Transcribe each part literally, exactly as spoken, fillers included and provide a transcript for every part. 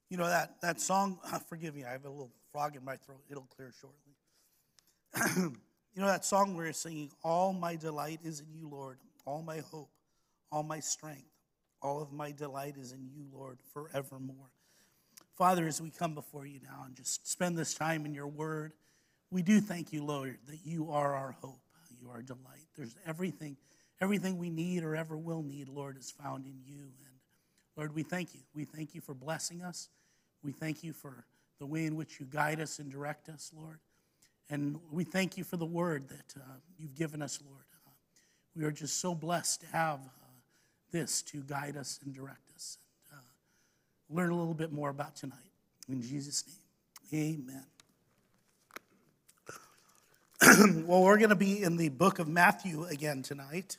You know that, that song, forgive me, I have a little frog in my throat. It'll clear shortly. You know that song where you're singing, all my delight is in you, Lord, all my hope, all my strength, all of my delight is in you, Lord, forevermore. Father, as we come before you now and just spend this time in your word, we do thank you, Lord, that you are our hope, you are our delight. There's everything, everything we need or ever will need, Lord, is found in you. And Lord, we thank you. We thank you for blessing us. We thank you for the way in which you guide us and direct us, Lord. And we thank you for the word that uh, you've given us, Lord. Uh, we are just so blessed to have uh, this to guide us and direct us. And, uh, learn a little bit more about tonight. In Jesus' name, amen. Well, we're going to be in the book of Matthew again tonight.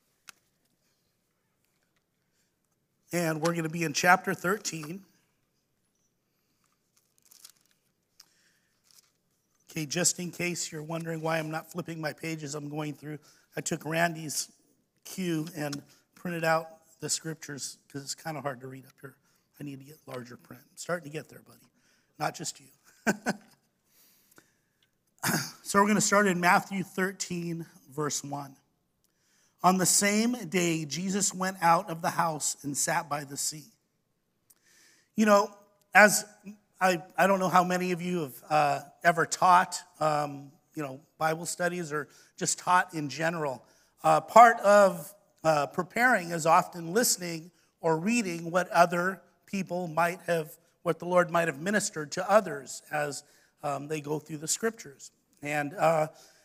And we're going to be in chapter thirteen. Okay, just in case you're wondering why I'm not flipping my pages, I'm going through. I took Randy's cue and printed out the scriptures because it's kind of hard to read up here. I need to get larger print. I'm starting to get there, buddy. Not just you. So we're going to start in Matthew thirteen, verse one. On the same day, Jesus went out of the house and sat by the sea. You know, as I, I don't know how many of you have uh, ever taught, um, you know, Bible studies or just taught in general. Uh, part of uh, preparing is often listening or reading what other people might have, what the Lord might have ministered to others as um, they go through the scriptures. And uh,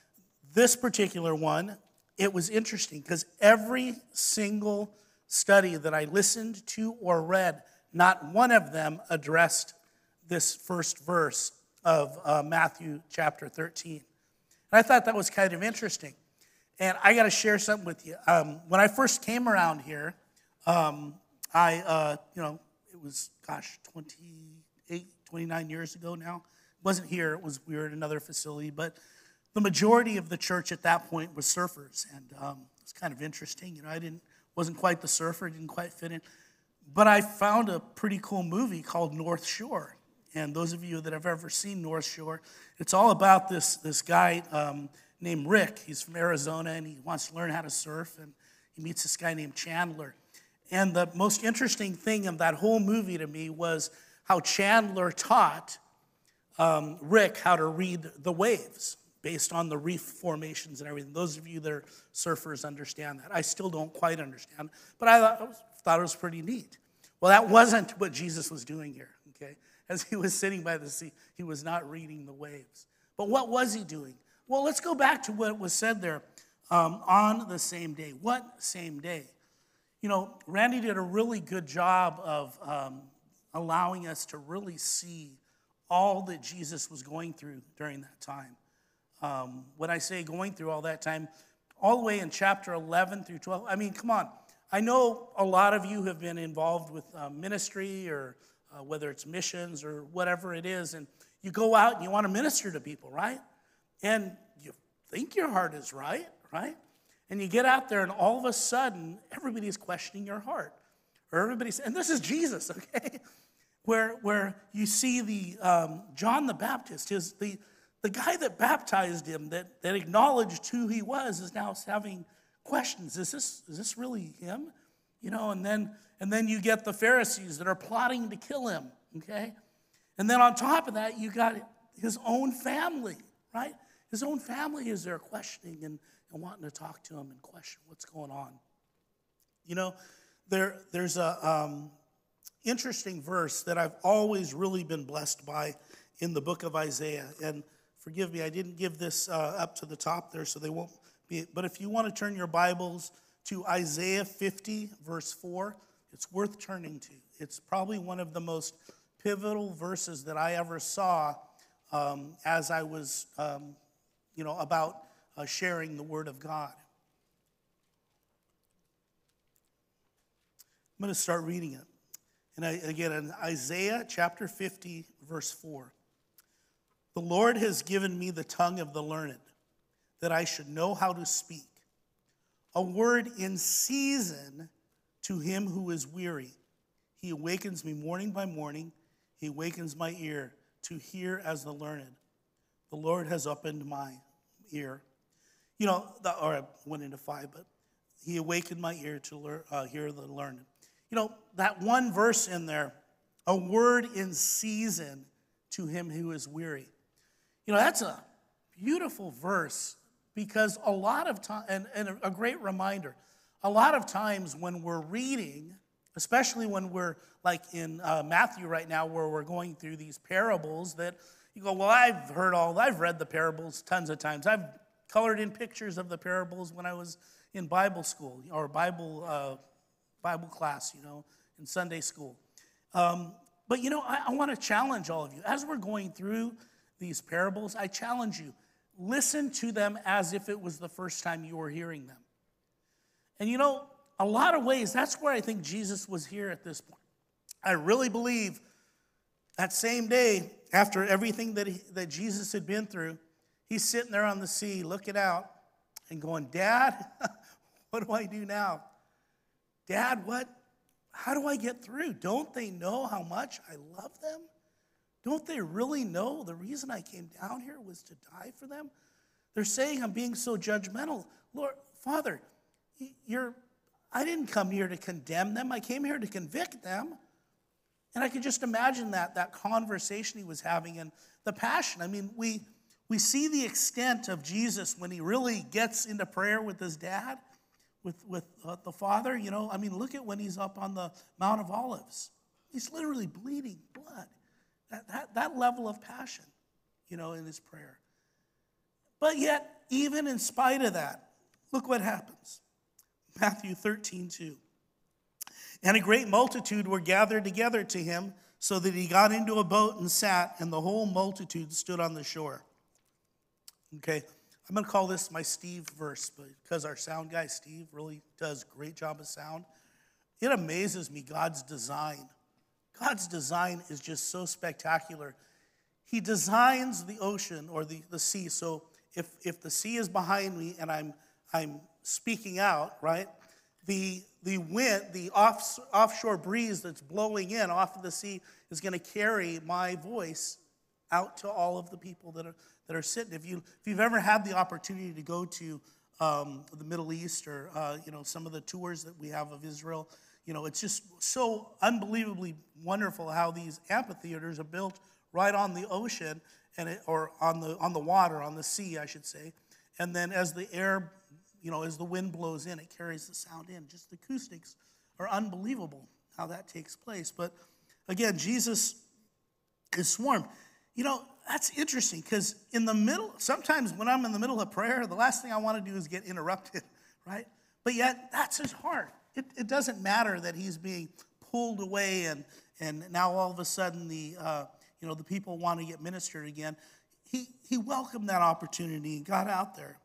this particular one, it was interesting because every single study that I listened to or read, not one of them addressed this first verse of uh, Matthew chapter thirteen. And I thought that was kind of interesting. And I got to share something with you. Um, when I first came around here, um, I, uh, you know, it was, gosh, twenty-eight, twenty-nine years ago now. It wasn't here. It was, we were at another facility. But the majority of the church at that point was surfers. And um, it's kind of interesting. You know, I didn't, wasn't quite the surfer, didn't quite fit in. But I found a pretty cool movie called North Shore. And those of you that have ever seen North Shore, it's all about this, this guy um, named Rick. He's from Arizona, and he wants to learn how to surf, and he meets this guy named Chandler. And the most interesting thing of that whole movie to me was how Chandler taught um, Rick how to read the waves based on the reef formations and everything. Those of you that are surfers understand that. I still don't quite understand, but I thought, I was, thought it was pretty neat. Well, that wasn't what Jesus was doing here, okay? As he was sitting by the sea, he was not reading the waves. But what was he doing? Well, let's go back to what was said there um, on the same day. What same day? You know, Randy did a really good job of um, allowing us to really see all that Jesus was going through during that time. Um, when I say going through all that time, all the way in chapter eleven through twelve, I mean, come on. I know a lot of you have been involved with uh, ministry or uh, whether it's missions or whatever it is, and you go out and you want to minister to people, right? And you think your heart is right, right? And you get out there and all of a sudden, everybody's questioning your heart. Or everybody's, and this is Jesus, okay? Where, where you see the um, John the Baptist, his, the, the guy that baptized him, that, that acknowledged who he was, is now having questions. Is this, is this really him? You know, and then, and then you get the Pharisees that are plotting to kill him, okay? And then on top of that, you got his own family, right? His own family is there questioning and, and wanting to talk to him and question what's going on. You know, there there's a um, interesting verse that I've always really been blessed by in the book of Isaiah. And forgive me, I didn't give this uh, up to the top there, so they won't be. But if you want to turn your Bibles to Isaiah fifty, verse four, it's worth turning to. It's probably one of the most pivotal verses that I ever saw um, as I was, um, you know, about uh, sharing the Word of God. I'm going to start reading it. And I, again, in Isaiah chapter fifty, verse four. The Lord has given me the tongue of the learned, that I should know how to speak. A word in season to him who is weary. He awakens me morning by morning. He awakens my ear to hear as the learned. The Lord has opened my ear. You know, the, or I went into five, but he awakened my ear to lear, uh, hear the learned. You know, that one verse in there, a word in season to him who is weary. You know, that's a beautiful verse because a lot of time, and, and a great reminder, a lot of times when we're reading, especially when we're like in uh, Matthew right now, where we're going through these parables that you go, well, I've heard all, I've read the parables tons of times. I've colored in pictures of the parables when I was in Bible school or Bible uh, Bible class, you know, in Sunday school. Um, but, you know, I, I want to challenge all of you. As we're going through these parables, I challenge you, listen to them as if it was the first time you were hearing them. And, you know, a lot of ways, that's where I think Jesus was here at this point. I really believe that same day, after everything that, he, that Jesus had been through, he's sitting there on the sea looking out and going, Dad, what do I do now? Dad, what? How do I get through? Don't they know how much I love them? Don't they really know the reason I came down here was to die for them? They're saying I'm being so judgmental. Lord, Father, you're, I didn't come here to condemn them. I came here to convict them. And I could just imagine that, that conversation he was having and the passion. I mean, we, we see the extent of Jesus when he really gets into prayer with his dad, with, with uh, the Father. You know, I mean, look at when he's up on the Mount of Olives. He's literally bleeding blood. That, that, that level of passion, you know, in his prayer. But yet, even in spite of that, look what happens. Matthew thirteen two. And a great multitude were gathered together to him, so that he got into a boat and sat, and the whole multitude stood on the shore. Okay, I'm going to call this my Steve verse, but because our sound guy, Steve, really does a great job of sound. It amazes me, God's design. God's design is just so spectacular. He designs the ocean or the, the sea. So if, if the sea is behind me and I'm, I'm speaking out, right, the, the wind, the off, offshore breeze that's blowing in off of the sea is going to carry my voice out to all of the people that are, that are sitting. If, you, if you've ever had the opportunity to go to um, the Middle East or uh, you know, some of the tours that we have of Israel, you know, it's just so unbelievably wonderful how these amphitheaters are built right on the ocean, and it, or on the on the water, on the sea, I should say. And then as the air, you know, as the wind blows in, it carries the sound in. Just the acoustics are unbelievable how that takes place. But again, Jesus is swarmed. You know, that's interesting because in the middle, sometimes when I'm in the middle of prayer, the last thing I want to do is get interrupted, right? But yet, that's his heart. It, it doesn't matter that he's being pulled away and, and now all of a sudden the, uh, you know, the people want to get ministered again. He, he welcomed that opportunity and got out there.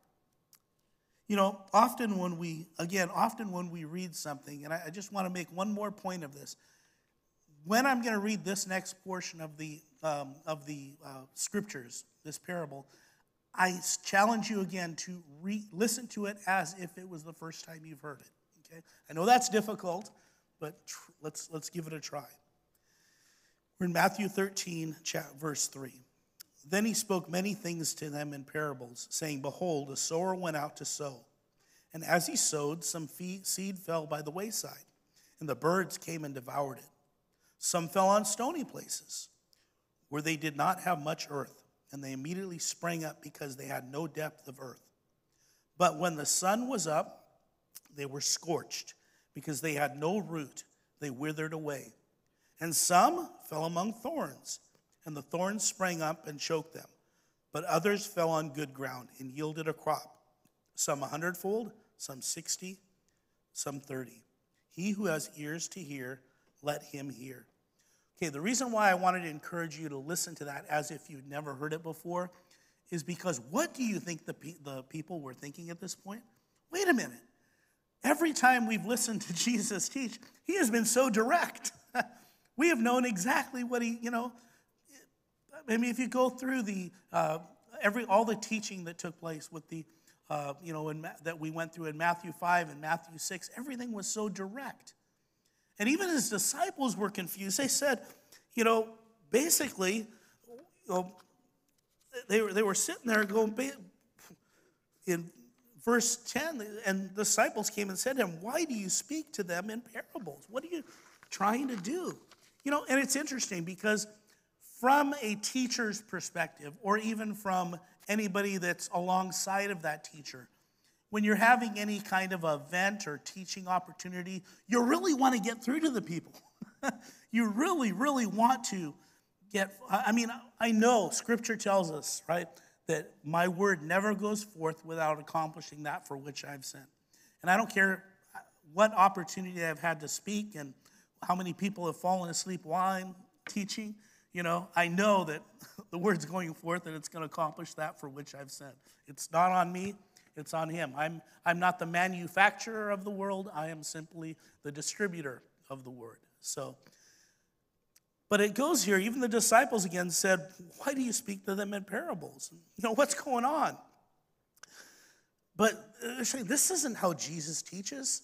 You know, often when we, again, often when we read something, and I, I just want to make one more point of this. When I'm going to read this next portion of the, um, of the uh, scriptures, this parable, I challenge you again to re- listen to it as if it was the first time you've heard it. Okay? I know that's difficult, but tr- let's, let's give it a try. We're in Matthew thirteen, verse three. Then he spoke many things to them in parables, saying, Behold, a sower went out to sow. And as he sowed, some seed fell by the wayside, and the birds came and devoured it. Some fell on stony places, where they did not have much earth, and they immediately sprang up because they had no depth of earth. But when the sun was up, they were scorched, because they had no root. They withered away. And some fell among thorns, and the thorns sprang up and choked them. But others fell on good ground and yielded a crop, some a hundredfold, some sixty, some thirty. He who has ears to hear, let him hear. Okay, the reason why I wanted to encourage you to listen to that as if you'd never heard it before is because what do you think the, pe- the people were thinking at this point? Wait a minute. Every time we've listened to Jesus teach, he has been so direct. We have known exactly what he, you know, I mean, if you go through the uh, every all the teaching that took place with the, uh, you know, in, that we went through in Matthew five and Matthew six, everything was so direct. And even his disciples were confused. They said, you know, basically, you know, they were, they were sitting there going, in verse ten, and the disciples came and said to him, why do you speak to them in parables? What are you trying to do? You know, and it's interesting because from a teacher's perspective, or even from anybody that's alongside of that teacher, when you're having any kind of event or teaching opportunity, you really want to get through to the people. You really, really want to get, I mean, I know Scripture tells us, right, that my word never goes forth without accomplishing that for which I've sent. And I don't care what opportunity I've had to speak and how many people have fallen asleep while I'm teaching. You know, I know that the word's going forth and it's going to accomplish that for which I've sent. It's not on me, it's on him. I'm, I'm not the manufacturer of the world, I am simply the distributor of the word. So, but it goes here, even the disciples again said, why do you speak to them in parables? You know, what's going on? But they're saying, this isn't how Jesus teaches.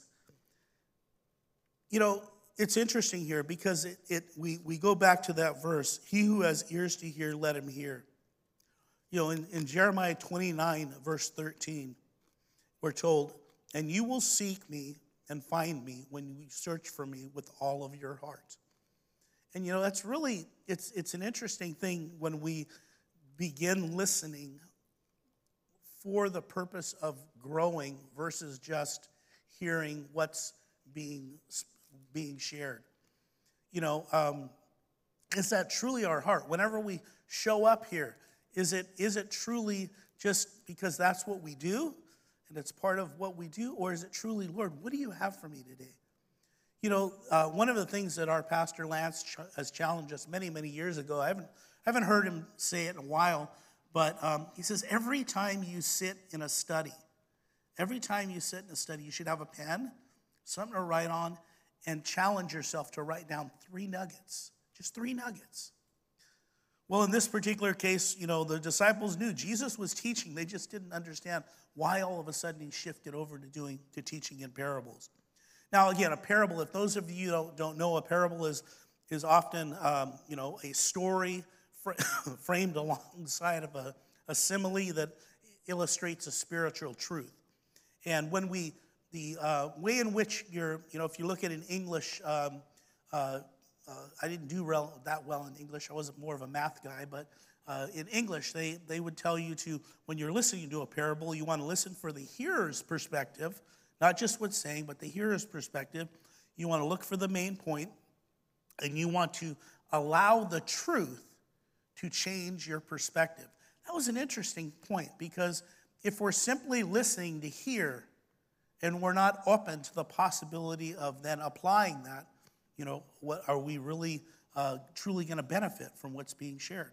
You know, it's interesting here because it, it we, we go back to that verse, he who has ears to hear, let him hear. You know, in, in Jeremiah twenty-nine, verse thirteen, we're told, and you will seek me and find me when you search for me with all of your heart. And, you know, that's really, it's it's an interesting thing when we begin listening for the purpose of growing versus just hearing what's being, being shared. You know, um, is that truly our heart? Whenever we show up here, is it is it truly just because that's what we do and it's part of what we do? Or is it truly, Lord, what do you have for me today? You know, uh, one of the things that our pastor Lance ch- has challenged us many, many years ago, I haven't, I haven't heard him say it in a while, but um, he says every time you sit in a study, every time you sit in a study, you should have a pen, something to write on, and challenge yourself to write down three nuggets, just three nuggets. Well, in this particular case, you know, the disciples knew Jesus was teaching. They just didn't understand why all of a sudden he shifted over to doing, to teaching in parables. Now, again, a parable, if those of you don't, don't know, a parable is, is often, um, you know, a story fr- framed alongside of a, a simile that illustrates a spiritual truth. And when we, the uh, way in which you're, you know, if you look at in English, um, uh, uh, I didn't do real, that well in English. I wasn't more of a math guy, but uh, in English, they, they would tell you to, when you're listening to a parable, you want to listen for the hearer's perspective, not just what's saying, but the hearer's perspective. You want to look for the main point, and you want to allow the truth to change your perspective. That was an interesting point, because if we're simply listening to hear, and we're not open to the possibility of then applying that, you know, what are we really uh, truly going to benefit from what's being shared?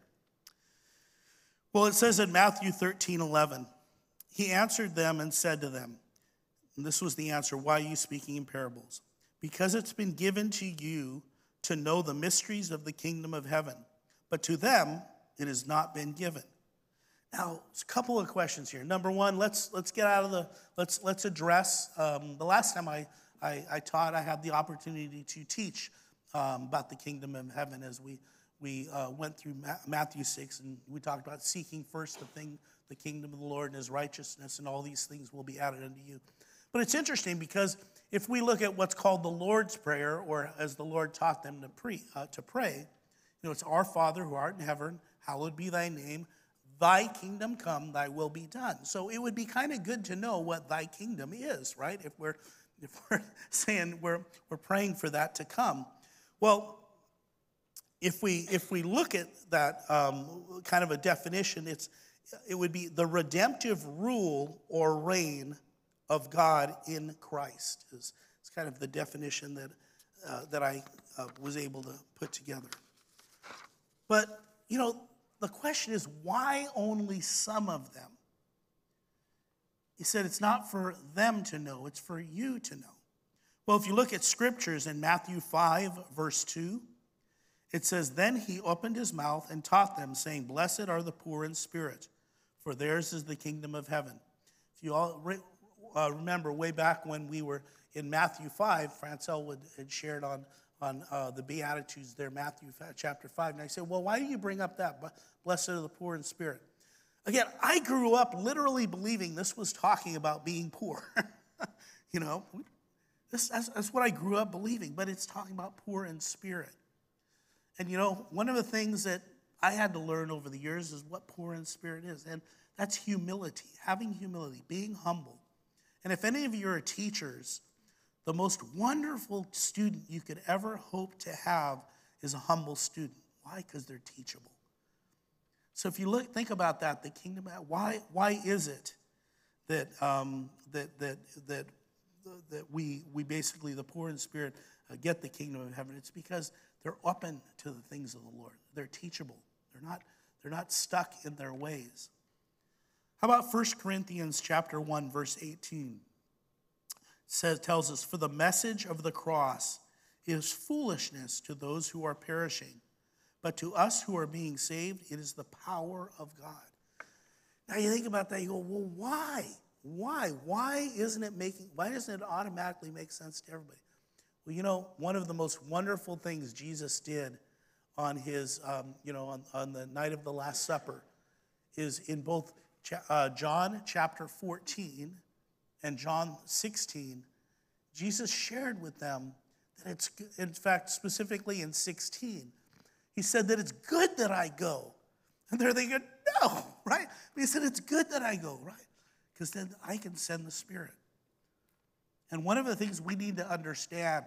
Well, it says in Matthew thirteen eleven, he answered them and said to them, and this was the answer, why are you speaking in parables? Because it's been given to you to know the mysteries of the kingdom of heaven, but to them it has not been given. Now, there's a couple of questions here. Number one, let's let's get out of the, let's let's address, um, the last time I, I, I taught, I had the opportunity to teach um, about the kingdom of heaven as we, we uh, went through Ma- Matthew six, and we talked about seeking first the thing, the kingdom of the Lord and his righteousness, and all these things will be added unto you. But it's interesting because if we look at what's called the Lord's Prayer, or as the Lord taught them to, pre, uh, to pray, you know, it's our Father who art in heaven, hallowed be thy name, thy kingdom come, thy will be done. So it would be kind of good to know what thy kingdom is, right? If we're if we're saying we're we're praying for that to come. Well, if we if we look at that um, kind of a definition, it's it would be the redemptive rule or reign of God in Christ. Is it's kind of the definition that uh, that I uh, was able to put together. But you know, the question is, why only some of them? He said it's not for them to know, it's for you to know. Well, if you look at scriptures in Matthew five, verse two, it says, then he opened his mouth and taught them, saying, blessed are the poor in spirit, for theirs is the kingdom of heaven. If you all re- uh, remember way back when we were in Matthew five, Francel would, had shared on, on uh, the Beatitudes there, Matthew chapter five. And I said, well, why do you bring up that? Blessed are the poor in spirit. Again, I grew up literally believing this was talking about being poor. You know, this, that's, that's what I grew up believing, but it's talking about poor in spirit. And you know, one of the things that I had to learn over the years is what poor in spirit is. And that's humility, having humility, being humble. And if any of you are teachers, the most wonderful student you could ever hope to have is a humble student. Why? Because they're teachable. So if you look, think about that, the kingdom, why, why is it that, um, that, that, that, that we, we basically, the poor in spirit, uh, get the kingdom of heaven? It's because they're open to the things of the Lord. They're teachable. They're not, they're not stuck in their ways. How about First Corinthians chapter one, verse eighteen? It says, tells us, for the message of the cross is foolishness to those who are perishing, but to us who are being saved, it is the power of God. Now you think about that, you go, well, why? Why? Why isn't it making, why doesn't it automatically make sense to everybody? Well, you know, one of the most wonderful things Jesus did on his, um, you know, on, on the night of the Last Supper is in both uh, John chapter fourteen and John sixteen, Jesus shared with them that it's, in fact, specifically in sixteen, he said that it's good that I go. And they're thinking, no, right? But he said, it's good that I go, right? Because then I can send the Spirit. And one of the things we need to understand,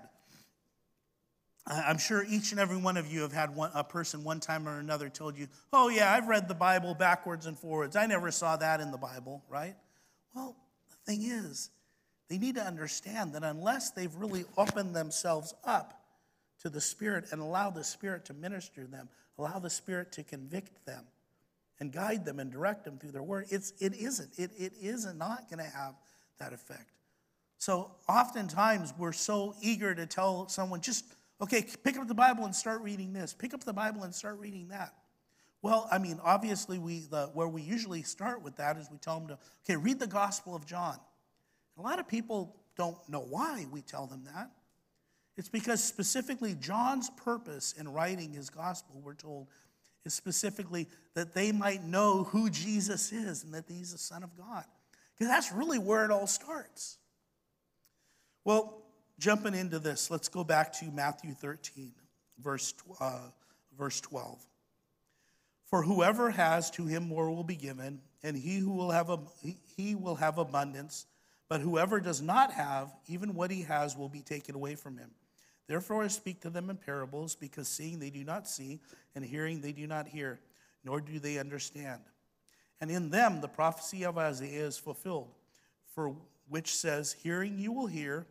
I'm sure each and every one of you have had one, a person one time or another told you, oh yeah, I've read the Bible backwards and forwards. I never saw that in the Bible, right? Well, the thing is, they need to understand that unless they've really opened themselves up to the Spirit and allow the Spirit to minister to them, allow the Spirit to convict them and guide them and direct them through their word, it's, it isn't. It, it is not going to have that effect. So oftentimes we're so eager to tell someone, just, okay, pick up the Bible and start reading this. Pick up the Bible and start reading that. Well, I mean, obviously, we the, where we usually start with that is we tell them to, okay, read the Gospel of John. A lot of people don't know why we tell them that. It's because specifically John's purpose in writing his gospel, we're told, is specifically that they might know who Jesus is and that he's the Son of God. Because that's really where it all starts. Well, jumping into this, let's go back to Matthew thirteen, verse, uh, verse twelve. For whoever has, to him more will be given, and he who will have a, he will have abundance. But whoever does not have, even what he has will be taken away from him. Therefore I speak to them in parables, because seeing they do not see, and hearing they do not hear, nor do they understand. And in them the prophecy of Isaiah is fulfilled, for which says, hearing you will hear,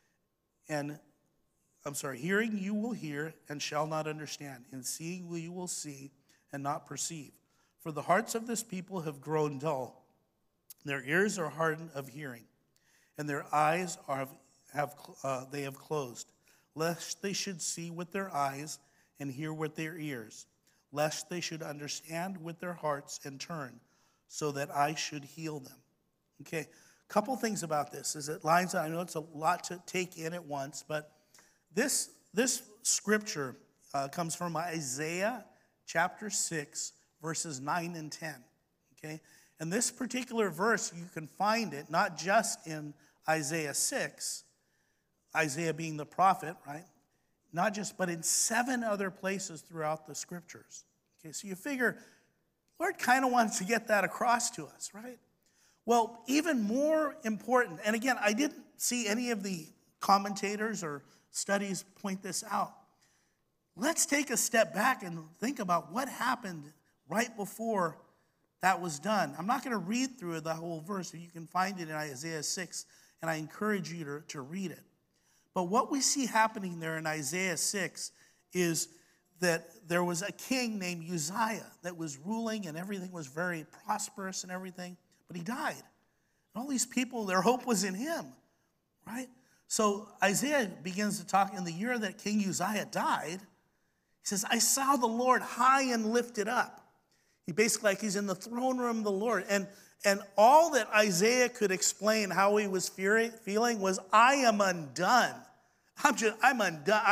and, I'm sorry, hearing you will hear, and shall not understand, and seeing you will see, and not perceive. For the hearts of this people have grown dull, their ears are hardened of hearing, and their eyes are have uh, they have closed, lest they should see with their eyes and hear with their ears, lest they should understand with their hearts and turn, so that I should heal them. Okay, a couple things about this. Is it lines? I know it's a lot to take in at once, but this this scripture uh, comes from Isaiah chapter six, verses nine and ten. Okay, and this particular verse, you can find it not just in Isaiah six, Isaiah being the prophet, right? Not just, but in seven other places throughout the scriptures. Okay, so you figure, Lord kind of wants to get that across to us, right? Well, even more important, and again, I didn't see any of the commentators or studies point this out. Let's take a step back and think about what happened right before that was done. I'm not going to read through the whole verse, but you can find it in Isaiah six, and I encourage you to, to read it. But what we see happening there in Isaiah six is that there was a king named Uzziah that was ruling, and everything was very prosperous and everything, but he died. And all these people, their hope was in him, right? So Isaiah begins to talk in the year that King Uzziah died. He says, I saw the Lord high and lifted up. He basically, like he's in the throne room of the Lord. And, and all that Isaiah could explain how he was fearing, feeling was, I am undone. I'm just, I'm undone. I,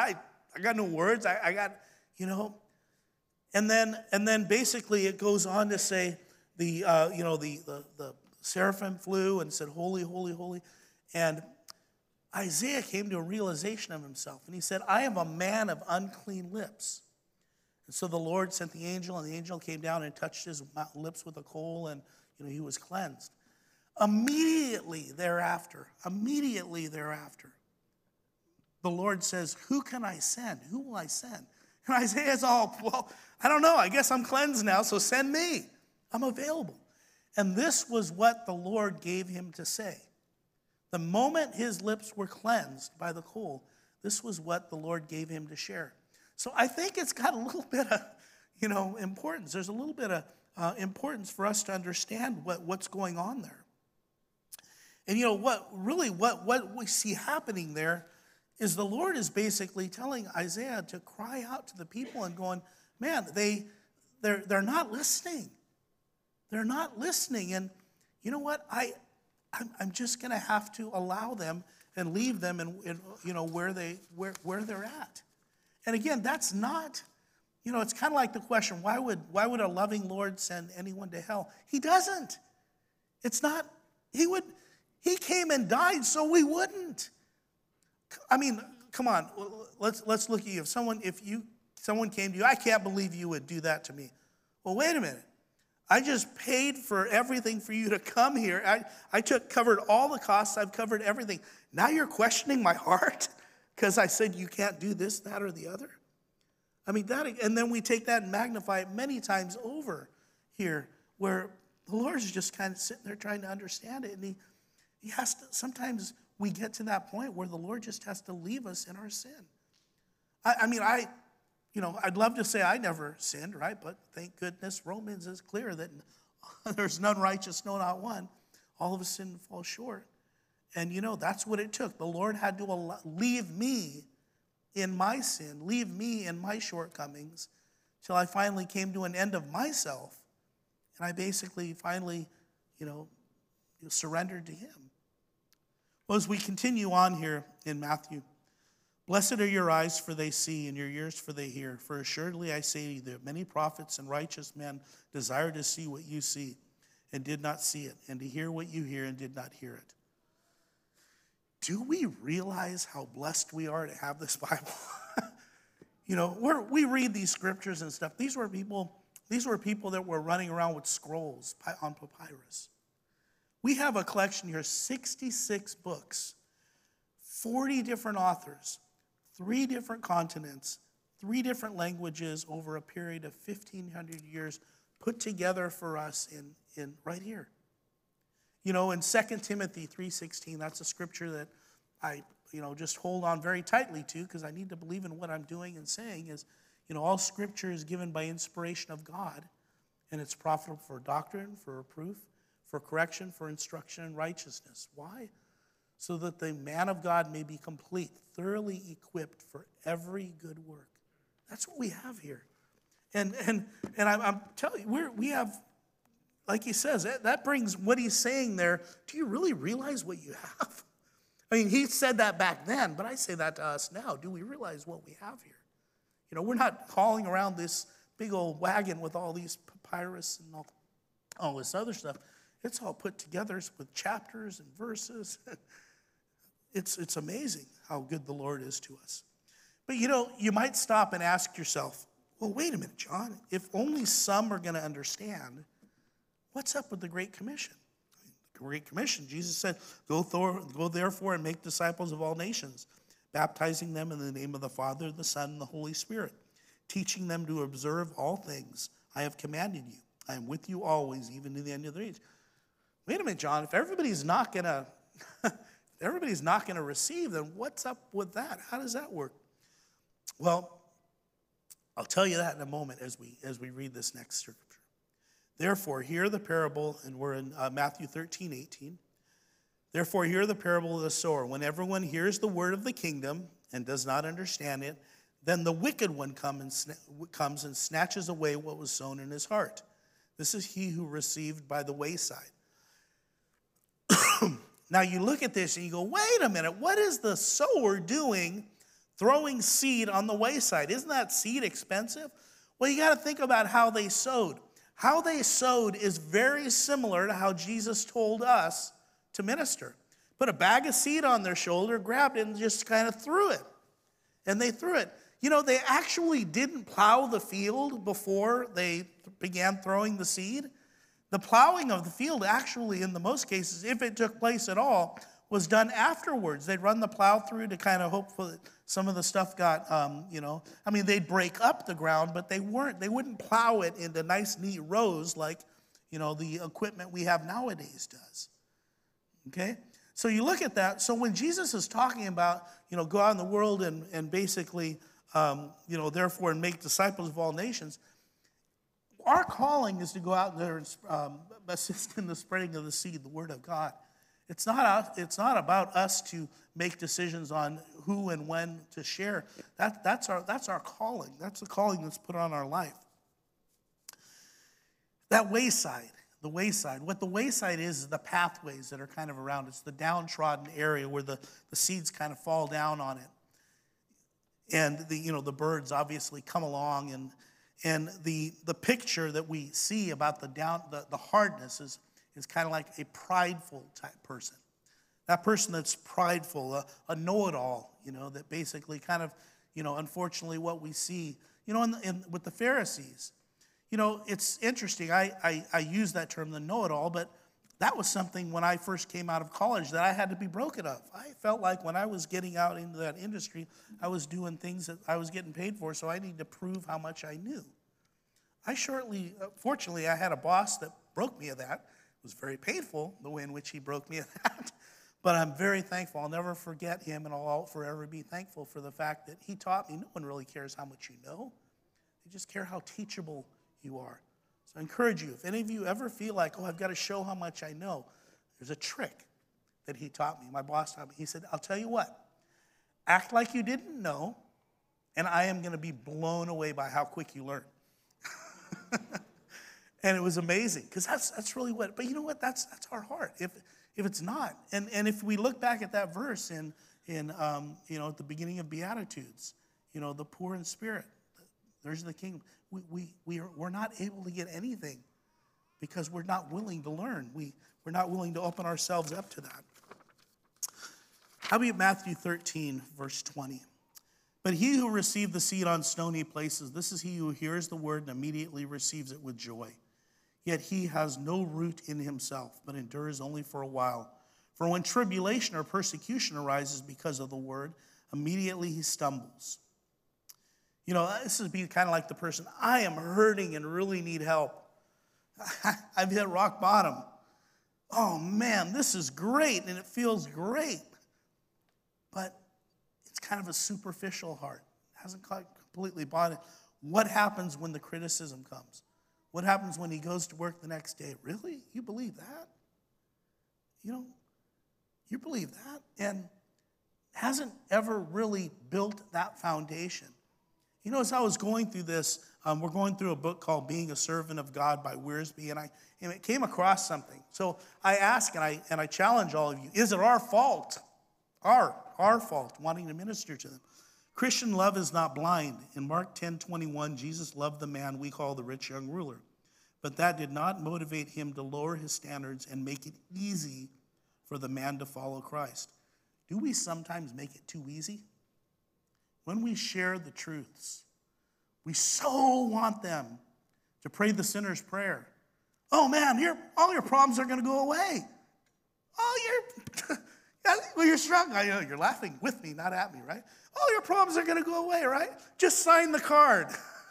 I got no words. I, I got, you know. And then, and then basically it goes on to say, the, uh, you know, the, the, the seraphim flew and said, holy, holy, holy. And Isaiah came to a realization of himself. And he said, I am a man of unclean lips. And so the Lord sent the angel, and the angel came down and touched his lips with a coal, and, you know, he was cleansed. Immediately thereafter, immediately thereafter, the Lord says, who can I send? Who will I send? And Isaiah's all, well, I don't know. I guess I'm cleansed now, so send me. I'm available. And this was what the Lord gave him to say. The moment his lips were cleansed by the coal, this was what the Lord gave him to share. So I think it's got a little bit of, you know, importance. There's a little bit of uh, importance for us to understand what, what's going on there. And, you know, what really what, what we see happening there is the Lord is basically telling Isaiah to cry out to the people and going, man, they, they're, they're not listening. They're not listening. And you know what? I, I'm, I'm just going to have to allow them and leave them in, in you know, where, they, where, where they're at. And again, that's not, you know, it's kind of like the question, why would, why would a loving Lord send anyone to hell? He doesn't. It's not, he would, he came and died so we wouldn't. I mean, come on, let's, let's look at you. If someone, if you, someone came to you, I can't believe you would do that to me. Well, wait a minute. I just paid for everything for you to come here. I, I took, covered all the costs. I've covered everything. Now you're questioning my heart because I said you can't do this, that, or the other? I mean, that, and then we take that and magnify it many times over here, where the Lord's just kind of sitting there trying to understand it. And he, he has to, sometimes we get to that point where the Lord just has to leave us in our sin. I, I mean, I, you know, I'd love to say I never sinned, right? But thank goodness Romans is clear that there's none righteous, no, not one. All of us sin and fall short. And, you know, that's what it took. The Lord had to allow, leave me in my sin, leave me in my shortcomings, till I finally came to an end of myself. And I basically finally, you know, surrendered to him. Well, as we continue on here in Matthew, blessed are your eyes, for they see, and your ears, for they hear. For assuredly I say to you, that many prophets and righteous men desire to see what you see, and did not see it, and to hear what you hear, and did not hear it. Do we realize how blessed we are to have this Bible? You know, we're, we read these scriptures and stuff. These were people, these were people that were running around with scrolls on papyrus. We have a collection here, sixty-six books, forty different authors, three different continents, three different languages over a period of fifteen hundred years put together for us in, in right here. You know, in Second Timothy three sixteen, that's a scripture that I, you know, just hold on very tightly to because I need to believe in what I'm doing and saying is, you know, all scripture is given by inspiration of God, and it's profitable for doctrine, for reproof, for correction, for instruction in righteousness. Why? So that the man of God may be complete, thoroughly equipped for every good work. That's what we have here. And and and I'm, I'm telling you, we're, we have, like he says, that, that brings what he's saying there. Do you really realize what you have? I mean, he said that back then, but I say that to us now. Do we realize what we have here? You know, we're not hauling around this big old wagon with all these papyrus and all, all this other stuff. It's all put together with chapters and verses. It's, it's amazing how good the Lord is to us. But, you know, you might stop and ask yourself, well, wait a minute, John. If only some are going to understand, what's up with the Great Commission? The Great Commission, Jesus said, go, thor- go therefore and make disciples of all nations, baptizing them in the name of the Father, the Son, and the Holy Spirit, teaching them to observe all things I have commanded you. I am with you always, even to the end of the age. Wait a minute, John. If everybody's not going to, everybody's not going to receive, then what's up with that? How does that work? Well, I'll tell you that in a moment as we as we read this next scripture. Therefore, hear the parable, and we're in uh, Matthew thirteen, eighteen. Therefore, hear the parable of the sower. When everyone hears the word of the kingdom and does not understand it, then the wicked one come and sna- comes and snatches away what was sown in his heart. This is he who received by the wayside. Now you look at this and you go, wait a minute, what is the sower doing throwing seed on the wayside. Isn't that seed expensive? Well, you got to think about how they sowed. How they sowed is very similar to how Jesus told us to minister. Put a bag of seed on their shoulder, grabbed it, and just kind of threw it. And they threw it. You know, they actually didn't plow the field before they began throwing the seed. The plowing of the field actually, in the most cases, if it took place at all, was done afterwards. They'd run the plow through to kind of hope for some of the stuff got, um, you know, I mean, they'd break up the ground, but they weren't, they wouldn't plow it into nice, neat rows like, you know, the equipment we have nowadays does. Okay? So you look at that. So when Jesus is talking about, you know, go out in the world and, and basically, um, you know, therefore, and make disciples of all nations, our calling is to go out there and um, assist in the spreading of the seed, the word of God. It's not, it's not about us to make decisions on who and when to share. That, that's, our, that's our calling. That's the calling that's put on our life. That wayside, the wayside. What the wayside is is the pathways that are kind of around. It's the downtrodden area where the, the seeds kind of fall down on it. And the, you know, the birds obviously come along. And, and the, the picture that we see about the, down, the, the hardness is, is kind of like a prideful type person. That person that's prideful, a, a know-it-all, you know, that basically kind of, you know, unfortunately what we see, you know, in, the, in with the Pharisees. You know, it's interesting. I, I, I use that term, the know-it-all, but that was something when I first came out of college that I had to be broken of. I felt like when I was getting out into that industry, I was doing things that I was getting paid for, so I needed to prove how much I knew. I shortly, fortunately, I had a boss that broke me of that. It was very painful, the way in which he broke me of that. But I'm very thankful. I'll never forget him, and I'll forever be thankful for the fact that he taught me no one really cares how much you know. They just care how teachable you are. So I encourage you, if any of you ever feel like, oh, I've got to show how much I know, there's a trick that he taught me. My boss taught me. He said, I'll tell you what, act like you didn't know, and I am going to be blown away by how quick you learn. And it was amazing, because that's that's really what, but you know what, that's that's our heart. If if it's not, and, and if we look back at that verse in, in um, you know, at the beginning of Beatitudes, you know, the poor in spirit, there's the kingdom. We, we, we are, we're not able to get anything because we're not willing to learn. We, we're not willing to open ourselves up to that. How about Matthew thirteen, verse twenty? But he who received the seed on stony places, this is he who hears the word and immediately receives it with joy. Yet he has no root in himself, but endures only for a while. For when tribulation or persecution arises because of the word, immediately he stumbles. You know, this would be kind of like the person, I am hurting and really need help. I've hit rock bottom. Oh man, this is great, and it feels great. But it's kind of a superficial heart. It hasn't quite completely bought it. What happens when the criticism comes? What happens when he goes to work the next day? Really? You believe that? You know, you believe that? And hasn't ever really built that foundation. You know, as I was going through this, um, we're going through a book called Being a Servant of God by Wiersbe, and I and it came across something. So I ask and I and I challenge all of you, is it our fault? Our, our fault, wanting to minister to them. Christian love is not blind. In Mark ten twenty-one, Jesus loved the man we call the rich young ruler. But that did not motivate him to lower his standards and make it easy for the man to follow Christ. Do we sometimes make it too easy? When we share the truths, we so want them to pray the sinner's prayer. Oh man, your, all your problems are going to go away. Oh, you're, well, you're strong. I know you're laughing with me, not at me, right? All your problems are going to go away, right? Just sign the card,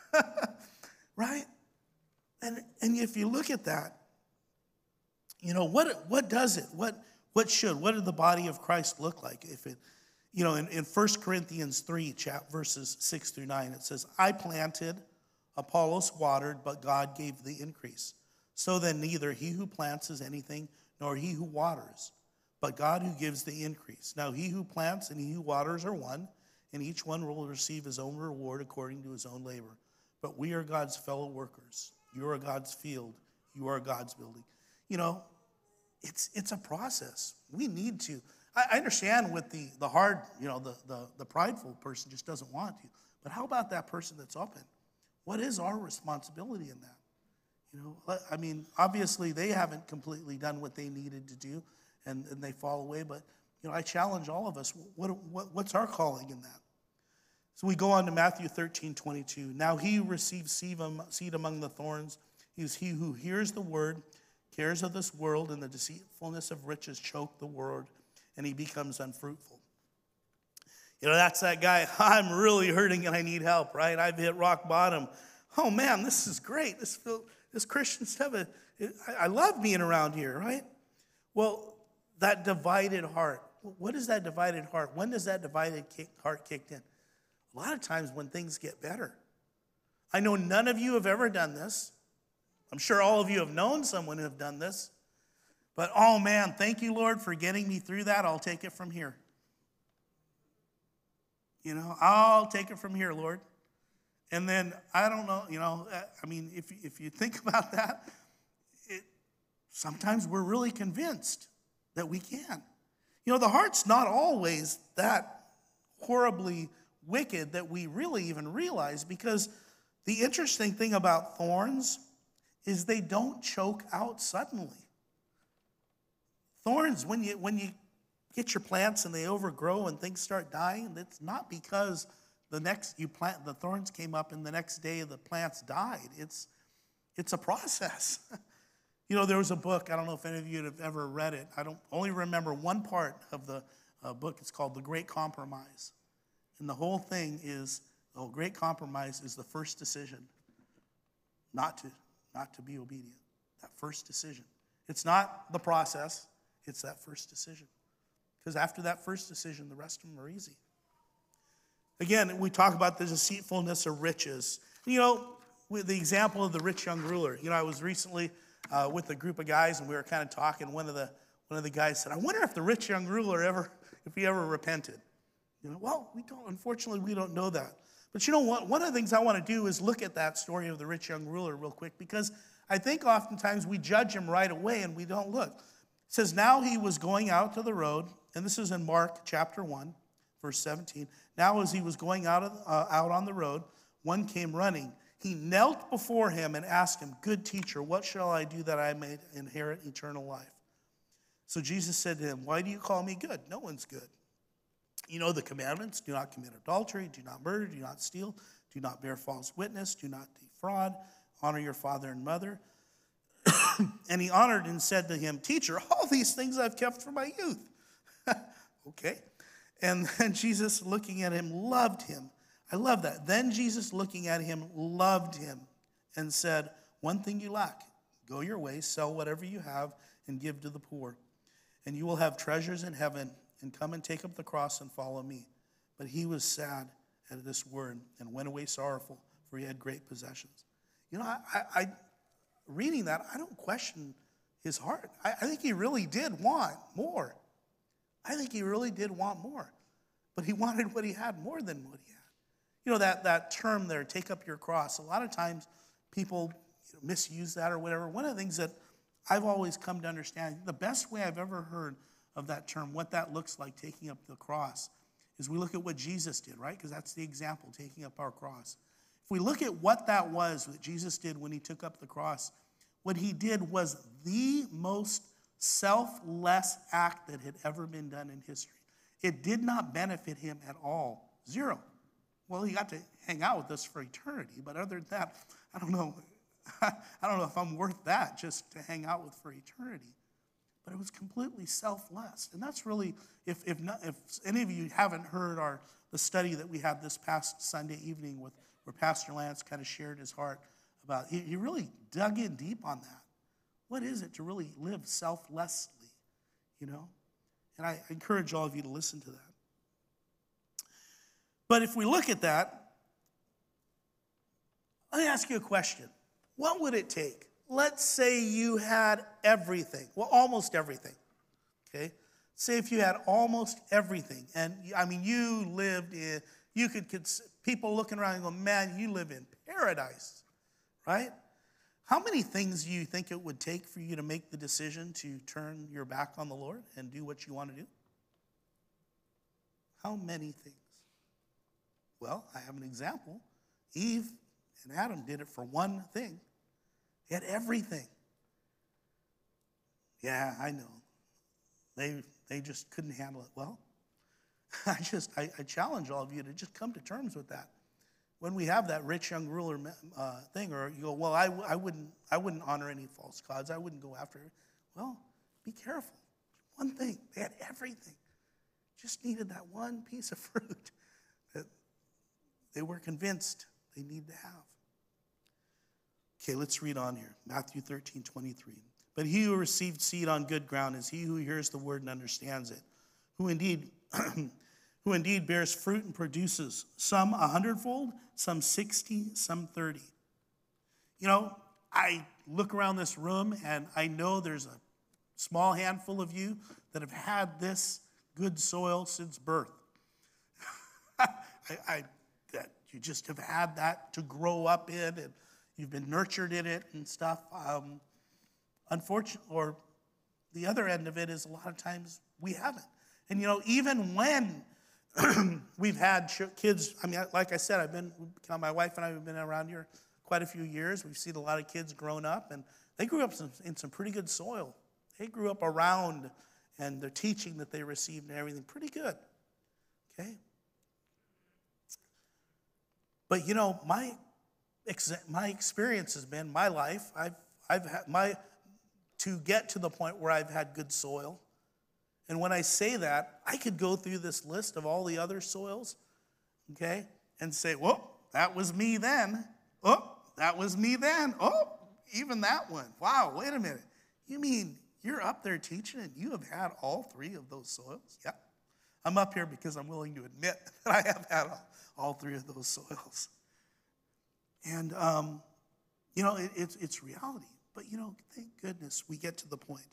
right? And and if you look at that, you know, what what does it? What what should? What did the body of Christ look like? If it, you know, in, in First Corinthians three, chap, verses six through nine, it says, I planted, Apollos watered, but God gave the increase. So then neither he who plants is anything, nor he who waters, but God who gives the increase. Now he who plants and he who waters are one, and each one will receive his own reward according to his own labor. But we are God's fellow workers. You are God's field. You are God's building. You know, it's it's a process. We need to. I, I understand with the, the hard, you know, the, the, the prideful person just doesn't want to. But how about that person that's open? What is our responsibility in that? You know, I mean, obviously they haven't completely done what they needed to do, and, and they fall away. But, you know, I challenge all of us, what, what, what's our calling in that? So we go on to Matthew thirteen twenty-two. Now he who receives seed among the thorns is he who hears the word, cares of this world, and the deceitfulness of riches choke the word, and he becomes unfruitful. You know, that's that guy, I'm really hurting and I need help, right? I've hit rock bottom. Oh man, this is great. This feel, this Christian stuff, it, I love being around here, right? Well, that divided heart. What is that divided heart? When does that divided heart kick in? A lot of times when things get better. I know none of you have ever done this. I'm sure all of you have known someone who have done this. But oh man, thank you, Lord, for getting me through that. I'll take it from here. You know, I'll take it from here, Lord. And then, I don't know, you know, I mean, if, if you think about that, it, sometimes we're really convinced that we can. You know, the heart's not always that horribly wicked that we really even realize, because the interesting thing about thorns is they don't choke out suddenly. Thorns, when you when you get your plants and they overgrow and things start dying, it's not because the next you plant the thorns came up and the next day the plants died. It's it's a process. You know, there was a book, I don't know if any of you have ever read it. I don't only remember one part of the uh, book. It's called The Great Compromise. And the whole thing is, the whole Great Compromise is the first decision not to, not to be obedient. That first decision. It's not the process, it's that first decision. Because after that first decision, the rest of them are easy. Again, we talk about the deceitfulness of riches. You know, with the example of the rich young ruler. You know, I was recently uh, with a group of guys, and we were kind of talking. One of the one of the guys said, "I wonder if the rich young ruler ever, if he ever repented." You know, well, we don't. Unfortunately, we don't know that. But you know what? One of the things I want to do is look at that story of the rich young ruler real quick, because I think oftentimes we judge him right away and we don't look. It says, "Now he was going out to the road," and this is in Mark chapter one, verse seventeen. "Now as he was going out, of, uh, out on the road, one came running. He knelt before him and asked him, 'Good teacher, what shall I do that I may inherit eternal life?' So Jesus said to him, 'Why do you call me good? No one's good. You know the commandments: do not commit adultery, do not murder, do not steal, do not bear false witness, do not defraud, honor your father and mother.' And he honored and said to him, 'Teacher, all these things I've kept from my youth.'" Okay. And then Jesus, looking at him, loved him. I love that. Then Jesus, looking at him, loved him and said, "One thing you lack. Go your way, sell whatever you have, and give to the poor. And you will have treasures in heaven, and come and take up the cross and follow me." But he was sad at this word and went away sorrowful, for he had great possessions. You know, I, I, I reading that, I don't question his heart. I, I think he really did want more. I think he really did want more. But he wanted what he had more than what he had. You know, that, that term there, take up your cross, a lot of times people you know, misuse that or whatever. One of the things that I've always come to understand, the best way I've ever heard of that term, what that looks like, taking up the cross, is we look at what Jesus did, right? Because that's the example, taking up our cross. If we look at what that was that Jesus did when he took up the cross, what he did was the most selfless act that had ever been done in history. It did not benefit him at all. Zero. Well, he got to hang out with us for eternity, but other than that, I don't know. I don't know if I'm worth that just to hang out with for eternity. But it was completely selfless. And that's really, if if, not, if any of you haven't heard our the study that we had this past Sunday evening with where Pastor Lance kind of shared his heart about, he, he really dug in deep on that. What is it to really live selflessly, you know? And I encourage all of you to listen to that. But if we look at that, let me ask you a question. What would it take? Let's say you had everything. Well, almost everything. Okay? Say if you had almost everything. And, I mean, you lived in, you could, could people looking around and go, "Man, you live in paradise." Right? How many things do you think it would take for you to make the decision to turn your back on the Lord and do what you want to do? How many things? Well, I have an example. Eve and Adam did it for one thing. They had everything. Yeah, I know. They they just couldn't handle it. Well, I just I, I challenge all of you to just come to terms with that. When we have that rich young ruler uh, thing, or you go, well, I, I wouldn't I wouldn't honor any false gods. I wouldn't go after it. Well, be careful. One thing, they had everything. Just needed that one piece of fruit that they were convinced they need to have. Okay, let's read on here. Matthew thirteen twenty-three. But he who received seed on good ground is he who hears the word and understands it, who indeed who indeed bears fruit and produces, some a hundredfold, some sixty, some thirty. You know, I look around this room and I know there's a small handful of you that have had this good soil since birth. I, I that you just have had that to grow up in, and you've been nurtured in it and stuff. Um, unfortunately, or the other end of it is a lot of times we haven't. And you know, even when we've had kids, I mean, like I said, I've been, my wife and I have been around here quite a few years. We've seen a lot of kids grown up, and they grew up in some pretty good soil. They grew up around, and the teaching that they received and everything, pretty good. Okay? But you know, my my experience has been, my life, I've I've had my to get to the point where I've had good soil. And when I say that, I could go through this list of all the other soils, okay, and say, whoa, that was me then. Oh, that was me then. Oh, even that one. Wow, wait a minute. You mean you're up there teaching and you have had all three of those soils? Yeah. I'm up here because I'm willing to admit that I have had all, all three of those soils. And, um, you know, it, it's, it's reality. But, you know, thank goodness we get to the point.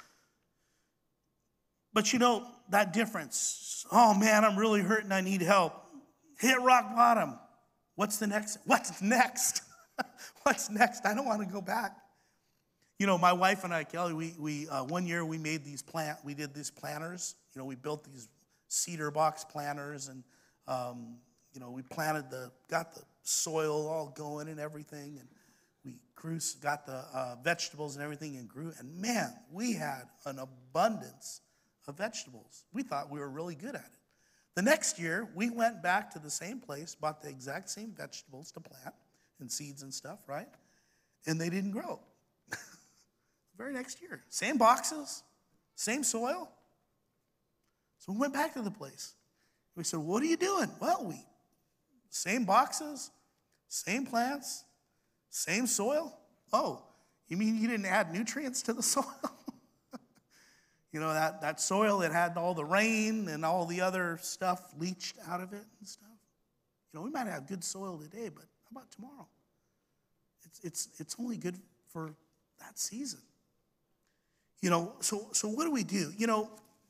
But, you know, that difference, oh, man, I'm really hurting, I need help. Hit rock bottom. What's the next? What's next? What's next? I don't want to go back. You know, my wife and I, Kelly, we, we uh, one year we made these plant, we did these planters. You know, we built these cedar box planters, and, um, you know, we planted the, got the soil all going and everything, and we grew, got the uh, vegetables and everything and grew. And man, we had an abundance of vegetables. We thought we were really good at it. The next year, we went back to the same place, bought the exact same vegetables to plant and seeds and stuff, right? And they didn't grow. Very next year. Same boxes, same soil. So we went back to the place. We said, what are you doing? Well, we, same boxes, same plants, same soil. Oh, you mean you didn't add nutrients to the soil? You know, that, that soil that had all the rain and all the other stuff leached out of it and stuff. You know, we might have good soil today, but how about tomorrow? It's, it's, it's only good for that season. You know, so so what do we do? You know,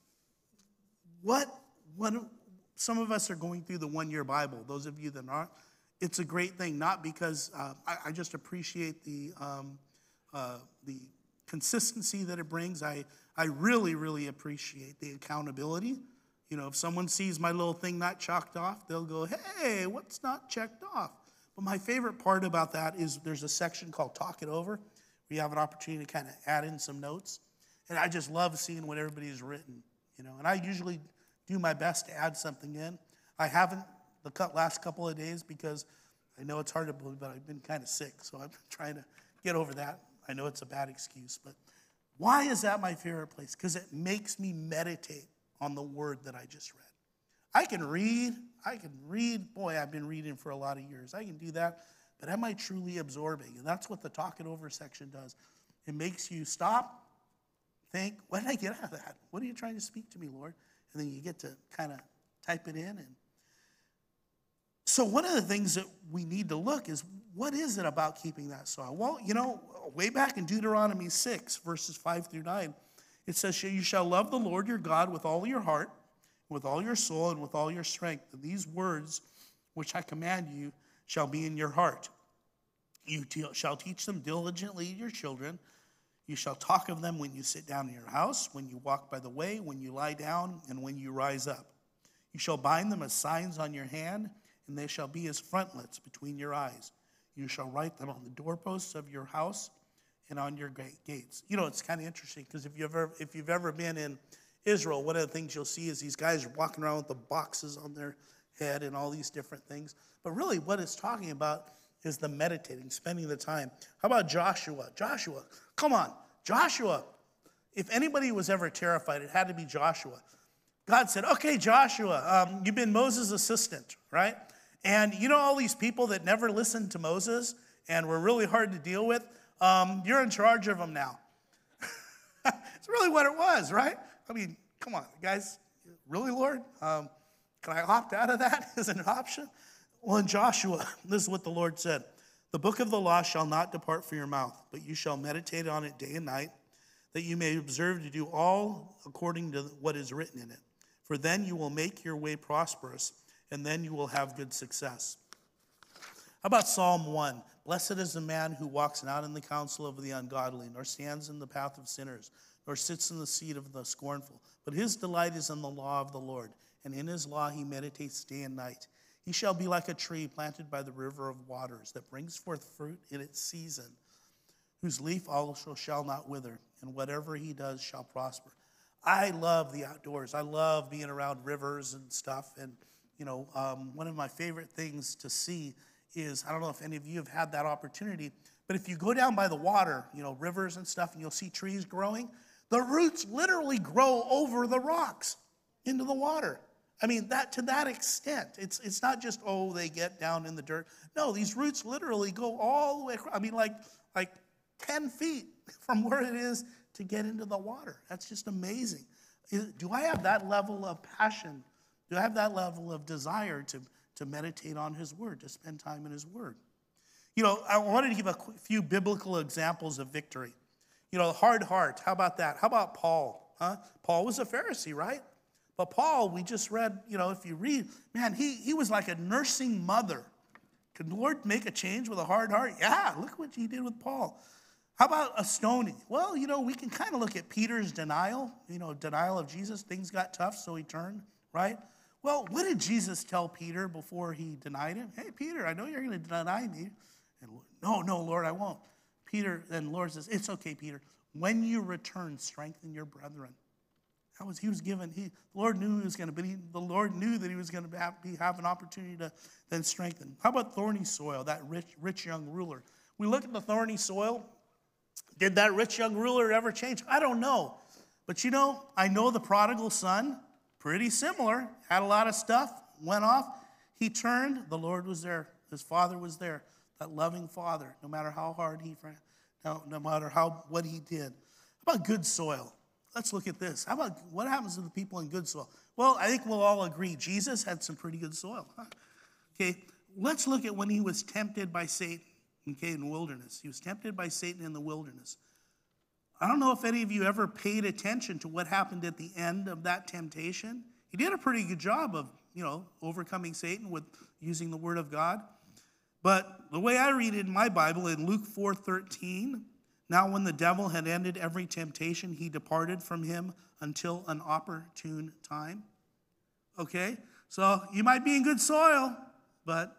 what, what some of us are going through the one-year Bible. Those of you that aren't, it's a great thing, not because uh, I, I just appreciate the um, uh, the consistency that it brings. I, I really, really appreciate the accountability. You know, if someone sees my little thing not checked off, they'll go, hey, what's not checked off? But my favorite part about that is there's a section called Talk It Over, where you have an opportunity to kind of add in some notes. And I just love seeing what everybody's written, you know. And I usually do my best to add something in. I haven't the last couple of days because I know it's hard to believe, but I've been kind of sick, so I'm trying to get over that. I know it's a bad excuse, but why is that my favorite place? Because it makes me meditate on the word that I just read. I can read, I can read, boy, I've been reading for a lot of years. I can do that, but am I truly absorbing? And that's what the Talk It Over section does. It makes you stop, think, what did I get out of that? What are you trying to speak to me, Lord? And then you get to kind of type it in. And so one of the things that we need to look is, what is it about keeping that soil? Well, you know, way back in Deuteronomy six, verses five through nine, it says, you shall love the Lord your God with all your heart, with all your soul, and with all your strength. And these words which I command you shall be in your heart. You te- shall teach them diligently to your children. You shall talk of them when you sit down in your house, when you walk by the way, when you lie down, and when you rise up. You shall bind them as signs on your hand, and they shall be as frontlets between your eyes. You shall write them on the doorposts of your house and on your gates. You know, it's kind of interesting because if you've ever if you've ever been in Israel, one of the things you'll see is these guys walking around with the boxes on their head and all these different things. But really what it's talking about is the meditating, spending the time. How about Joshua? Joshua, come on, Joshua. If anybody was ever terrified, it had to be Joshua. God said, okay, Joshua, um, you've been Moses' assistant, right? And you know all these people that never listened to Moses and were really hard to deal with? Um, you're in charge of them now. It's really what it was, right? I mean, come on, guys. Really, Lord? Um, can I opt out of that as an option? Well, in Joshua, this is what the Lord said. The book of the law shall not depart from your mouth, but you shall meditate on it day and night, that you may observe to do all according to what is written in it. For then you will make your way prosperous, and then you will have good success. How about Psalm one? Blessed is the man who walks not in the counsel of the ungodly, nor stands in the path of sinners, nor sits in the seat of the scornful. But his delight is in the law of the Lord, and in his law he meditates day and night. He shall be like a tree planted by the river of waters, that brings forth fruit in its season, whose leaf also shall not wither, and whatever he does shall prosper. I love the outdoors. I love being around rivers and stuff. And, you know, um, one of my favorite things to see is, I don't know if any of you have had that opportunity, but if you go down by the water, you know, rivers and stuff, and you'll see trees growing, the roots literally grow over the rocks into the water. I mean, that to that extent. It's it's not just, oh, they get down in the dirt. No, these roots literally go all the way across. I mean, like, like ten feet from where it is to get into the water. That's just amazing. Is, do I have that level of passion? Do I have that level of desire to, to meditate on his word, to spend time in his word? You know, I wanted to give a few biblical examples of victory. You know, hard heart, how about that? How about Paul? Huh? Paul was a Pharisee, right? But Paul, we just read, you know, if you read, man, he, he was like a nursing mother. Could the Lord make a change with a hard heart? Yeah, look what he did with Paul. How about a stoning? Well, you know, we can kind of look at Peter's denial, you know, denial of Jesus. Things got tough, so he turned, right? Well, what did Jesus tell Peter before he denied him? Hey, Peter, I know you're going to deny me. And no, no, Lord, I won't. Peter, and Lord says, it's okay, Peter. When you return, strengthen your brethren. That was, he was given, he, the Lord knew he was going to, but he, the Lord knew that he was going to have, be, have an opportunity to then strengthen. How about thorny soil, that rich, rich young ruler? We look at the thorny soil. Did that rich young ruler ever change? I don't know. But you know, I know the prodigal son, pretty similar, had a lot of stuff, went off. He turned, the Lord was there. His father was there, that loving father, no matter how hard he, no, no matter how what he did. How about good soil? Let's look at this. How about what happens to the people in good soil? Well, I think we'll all agree Jesus had some pretty good soil. Huh? Okay, let's look at when he was tempted by Satan, okay, in the wilderness. He was tempted by Satan in the wilderness. I don't know if any of you ever paid attention to what happened at the end of that temptation. He did a pretty good job of, you know, overcoming Satan with using the word of God. But the way I read it in my Bible, in Luke four thirteen, now when the devil had ended every temptation, he departed from him until an opportune time. Okay, so you might be in good soil, but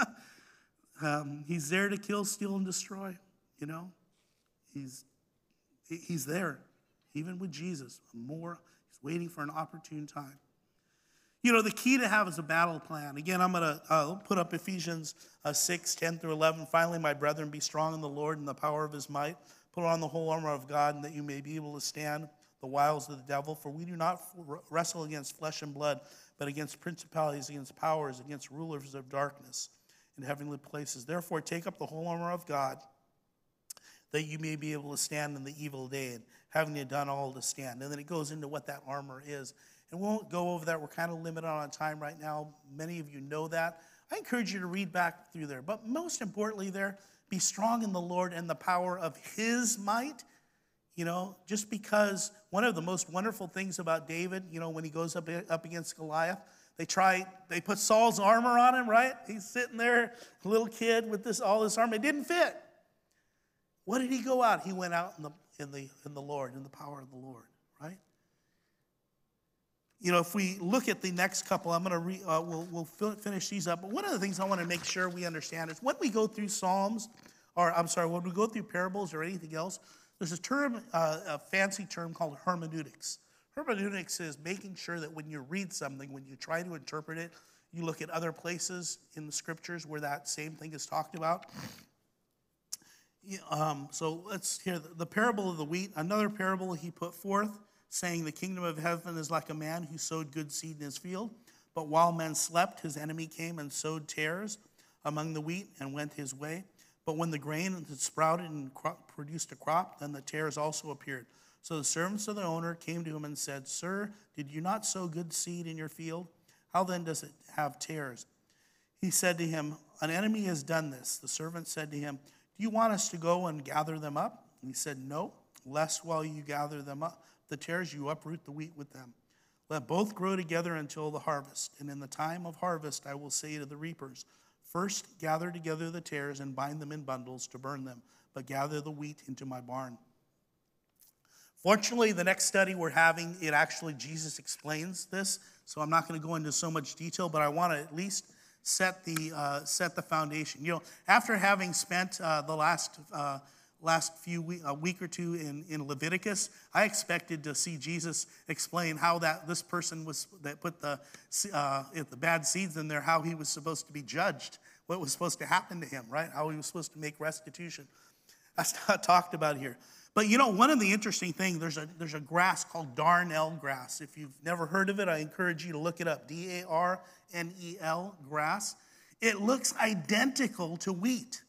um, he's there to kill, steal, and destroy. You know, he's he's there, even with Jesus. More, he's waiting for an opportune time. You know, the key to have is a battle plan. Again, I'm going to uh, put up Ephesians uh, six, ten through eleven. Finally, my brethren, be strong in the Lord and the power of his might. Put on the whole armor of God, and that you may be able to stand the wiles of the devil. For we do not wrestle against flesh and blood, but against principalities, against powers, against rulers of darkness in heavenly places. Therefore, take up the whole armor of God, that you may be able to stand in the evil day, and having you done all to stand. And then it goes into what that armor is. And we won't go over that. We're kind of limited on time right now. Many of you know that. I encourage you to read back through there. But most importantly there, be strong in the Lord and the power of his might. You know, just because one of the most wonderful things about David, you know, when he goes up, up against Goliath, they try, they put Saul's armor on him, right? He's sitting there, a little kid with this all this armor. It didn't fit. What did he go out? He went out in the in the in the Lord, in the power of the Lord, right? you know, if we look at the next couple, I'm going to re, uh, we'll, we'll finish these up. But one of the things I want to make sure we understand is when we go through Psalms, or I'm sorry, when we go through parables or anything else, there's a term, uh, a fancy term called hermeneutics. Hermeneutics is making sure that when you read something, when you try to interpret it, you look at other places in the scriptures where that same thing is talked about. Um, so let's hear the, the parable of the wheat. Another parable he put forth, saying, the kingdom of heaven is like a man who sowed good seed in his field. But while men slept, his enemy came and sowed tares among the wheat and went his way. But when the grain had sprouted and crop, produced a crop, then the tares also appeared. So the servants of the owner came to him and said, Sir, did you not sow good seed in your field? How then does it have tares? He said to him, An enemy has done this. The servant said to him, Do you want us to go and gather them up? And he said, No, lest while you gather them up, the tares, you uproot the wheat with them. Let both grow together until the harvest. And in the time of harvest, I will say to the reapers, First gather together the tares and bind them in bundles to burn them, but gather the wheat into my barn. Fortunately, the next study we're having, it actually, Jesus explains this, so I'm not going to go into so much detail, but I want to at least set the uh, set the foundation. You know, after having spent uh, the last uh, last few week, a week or two in, in Leviticus, I expected to see Jesus explain how that this person was that put the uh, the bad seeds in there, how he was supposed to be judged, what was supposed to happen to him, right? How he was supposed to make restitution. That's not talked about here. But you know, one of the interesting things, there's a there's a grass called darnel grass. If you've never heard of it, I encourage you to look it up. D A R N E L, grass. It looks identical to wheat.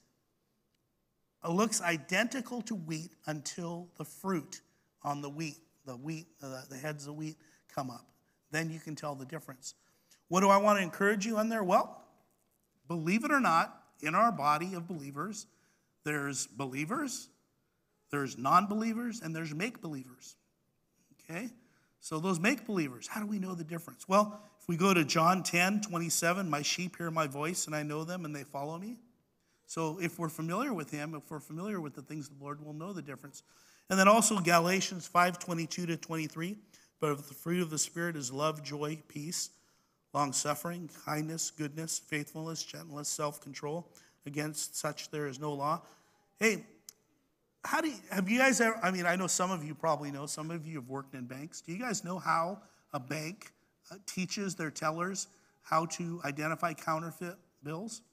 It looks identical to wheat until the fruit on the wheat, the wheat, uh, the heads of wheat come up. Then you can tell the difference. What do I want to encourage you on there? Well, believe it or not, in our body of believers, there's believers, there's non-believers, and there's make-believers, okay? So those make-believers, how do we know the difference? Well, if we go to John ten, twenty-seven, my sheep hear my voice, and I know them, and they follow me. So if we're familiar with him, if we're familiar with the things of the Lord, we'll know the difference. And then also Galatians five, twenty-two to twenty-three, but the fruit of the Spirit is love, joy, peace, long-suffering, kindness, goodness, faithfulness, gentleness, self-control. Against such there is no law. Hey, how do you, have you guys ever, I mean, I know some of you probably know, some of you have worked in banks. Do you guys know how a bank uh, teaches their tellers how to identify counterfeit bills?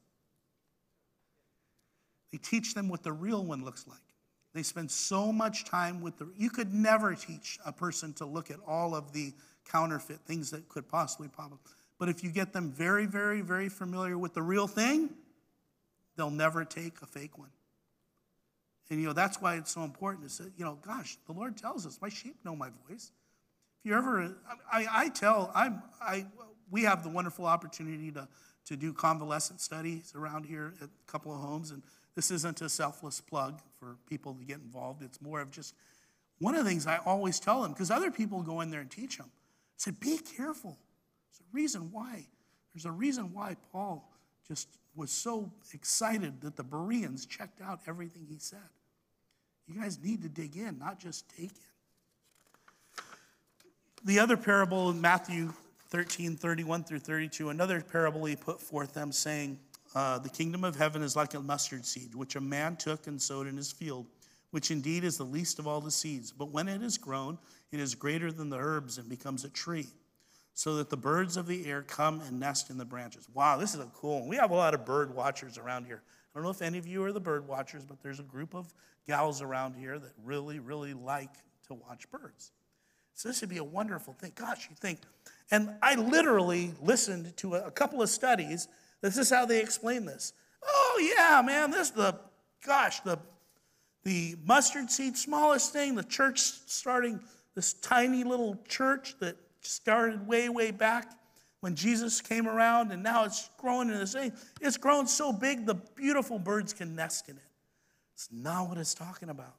They teach them what the real one looks like. They spend so much time with the, you could never teach a person to look at all of the counterfeit things that could possibly pop up. But if you get them very, very, very familiar with the real thing, they'll never take a fake one. And, you know, that's why it's so important to say, you know, gosh, the Lord tells us, my sheep know my voice. If you ever, I, I tell, I'm, I, we have the wonderful opportunity to, to do convalescent studies around here at a couple of homes. And this isn't a selfless plug for people to get involved. It's more of just, one of the things I always tell them, because other people go in there and teach them, I said, be careful. There's a reason why. There's a reason why Paul just was so excited that the Bereans checked out everything he said. You guys need to dig in, not just take in. The other parable in Matthew thirteen, thirty-one through thirty-two, another parable he put forth them saying, uh, the kingdom of heaven is like a mustard seed, which a man took and sowed in his field, which indeed is the least of all the seeds. But when it is grown, it is greater than the herbs and becomes a tree, so that the birds of the air come and nest in the branches. Wow, this is a cool one. We have a lot of bird watchers around here. I don't know if any of you are the bird watchers, but there's a group of gals around here that really, really like to watch birds. So this would be a wonderful thing. Gosh, you think. And I literally listened to a, a couple of studies. This is how they explain this. Oh, yeah, man, this the, gosh, the, the mustard seed, smallest thing, the church starting, this tiny little church that started way, way back when Jesus came around, and now it's growing into this thing. It's grown so big, the beautiful birds can nest in it. It's not what it's talking about.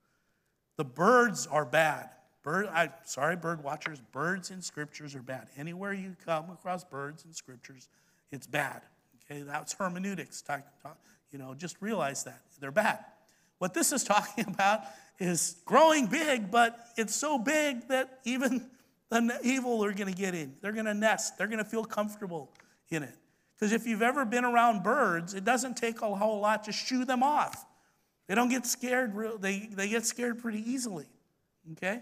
The birds are bad. Bird, I sorry, bird watchers. Birds in scriptures are bad. Anywhere you come across birds in scriptures, it's bad. Okay, that's hermeneutics. You know, just realize that they're bad. What this is talking about is growing big, but it's so big that even the evil are going to get in. They're going to nest. They're going to feel comfortable in it. Because if you've ever been around birds, it doesn't take a whole lot to shoo them off. They don't get scared. Real, they, they get scared pretty easily. Okay?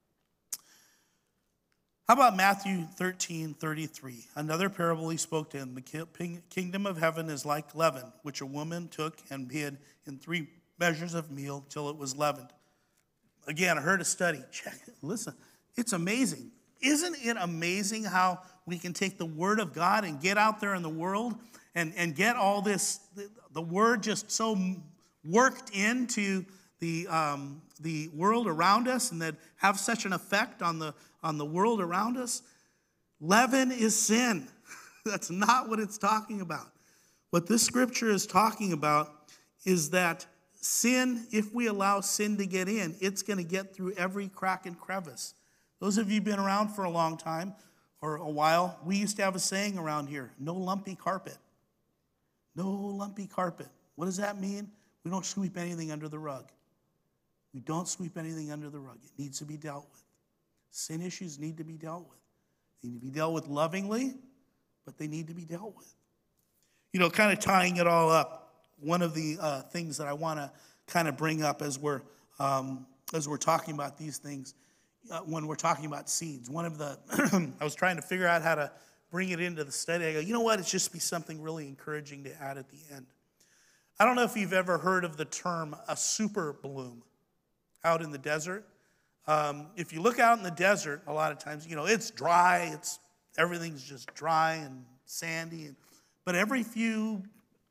How about Matthew thirteen thirty-three? Another parable he spoke to him. The kingdom of heaven is like leaven, which a woman took and hid in three measures of meal till it was leavened. Again, I heard a study. Check it. Listen, it's amazing. Isn't it amazing how we can take the word of God and get out there in the world and, and get all this, the, the word just so worked into the, um, the world around us and that have such an effect on the, on the world around us? Leaven is sin. That's not what it's talking about. What this scripture is talking about is that sin, if we allow sin to get in, it's going to get through every crack and crevice. Those of you who've been around for a long time or a while, we used to have a saying around here, no lumpy carpet. No lumpy carpet. What does that mean? We don't sweep anything under the rug. We don't sweep anything under the rug. It needs to be dealt with. Sin issues need to be dealt with. They need to be dealt with lovingly, but they need to be dealt with. You know, kind of tying it all up, one of the uh, things that I want to kind of bring up as we're um, as we're talking about these things, uh, when we're talking about seeds, one of the, I was trying to figure out how to bring it into the study. I go, you know what? It's just be something really encouraging to add at the end. I don't know if you've ever heard of the term a super bloom out in the desert. Um, if you look out in the desert, a lot of times, you know, it's dry. It's everything's just dry and sandy. And, but every few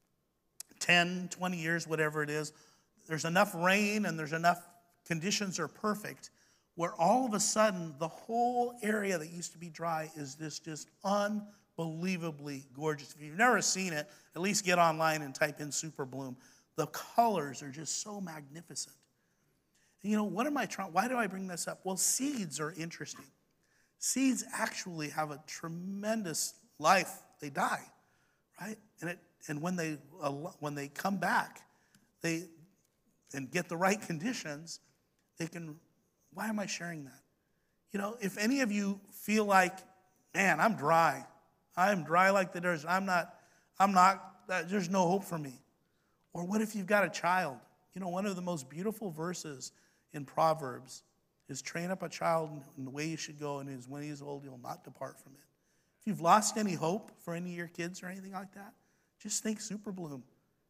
ten, twenty years, whatever it is, there's enough rain and there's enough conditions are perfect where all of a sudden the whole area that used to be dry is this just unbelievably gorgeous. If you've never seen it, at least get online and type in super bloom. The colors are just so magnificent. You know, what am I trying, why do I bring this up? Well, seeds are interesting. Seeds actually have a tremendous life. They die, right? And it, and when they uh, when they come back, they and get the right conditions, they can, why am I sharing that? You know, if any of you feel like, man, I'm dry. I'm dry like the desert. I'm not, I'm not, there's no hope for me. Or what if you've got a child? You know, one of the most beautiful verses in Proverbs is train up a child in the way he should go, and is when he is old, he'll not depart from it. If you've lost any hope for any of your kids or anything like that, just think super bloom.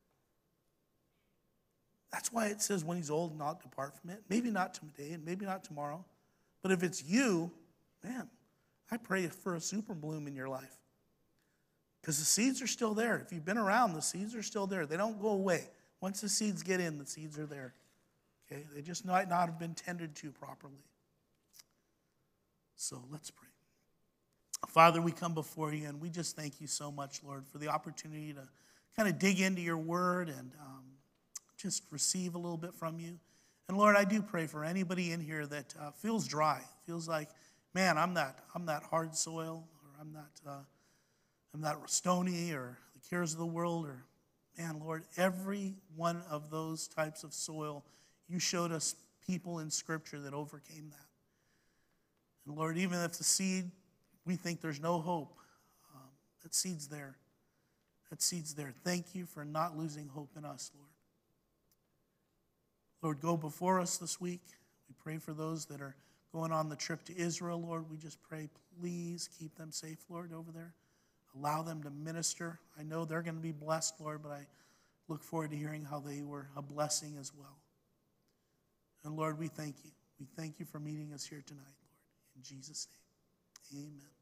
That's why it says when he's old, not depart from it. Maybe not today and maybe not tomorrow. But if it's you, man, I pray for a super bloom in your life. Because the seeds are still there. If you've been around, the seeds are still there. They don't go away. Once the seeds get in, the seeds are there. Okay? They just might not have been tended to properly. So let's pray. Father, we come before you, and we just thank you so much, Lord, for the opportunity to kind of dig into your word and um, just receive a little bit from you. And Lord, I do pray for anybody in here that uh, feels dry, feels like, man, I'm that, I'm that hard soil, or I'm that, uh, I'm that stony, or the cares of the world, or man, Lord, every one of those types of soil, you showed us people in Scripture that overcame that. And Lord, even if the seed, we think there's no hope, um, that seed's there. That seed's there. Thank you for not losing hope in us, Lord. Lord, go before us this week. We pray for those that are going on the trip to Israel, Lord. We just pray, please keep them safe, Lord, over there. Allow them to minister. I know they're going to be blessed, Lord, but I look forward to hearing how they were a blessing as well. And Lord, we thank you. We thank you for meeting us here tonight, Lord. In Jesus' name, amen.